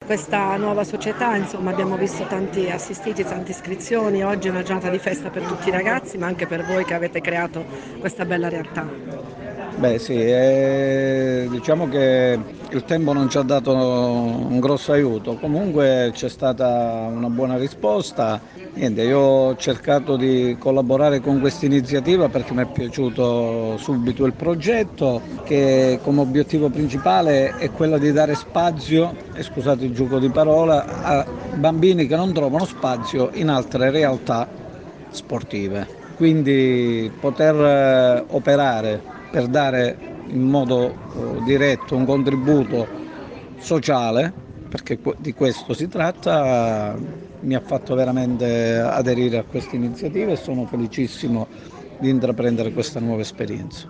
questa nuova società, insomma abbiamo visto tanti assistiti, tante iscrizioni, oggi è una giornata di festa per tutti i ragazzi ma anche per voi che avete creato questa bella realtà. Beh sì, diciamo che il tempo non ci ha dato un grosso aiuto, comunque c'è stata una buona risposta. Niente, io ho cercato di collaborare con questa iniziativa perché mi è piaciuto subito il progetto, che come obiettivo principale è quello di dare spazio, e scusate il gioco di parola, a bambini che non trovano spazio in altre realtà sportive. Quindi poter operare per dare in modo diretto un contributo sociale, perché di questo si tratta, mi ha fatto veramente aderire a questa iniziativa e sono felicissimo di intraprendere questa nuova esperienza.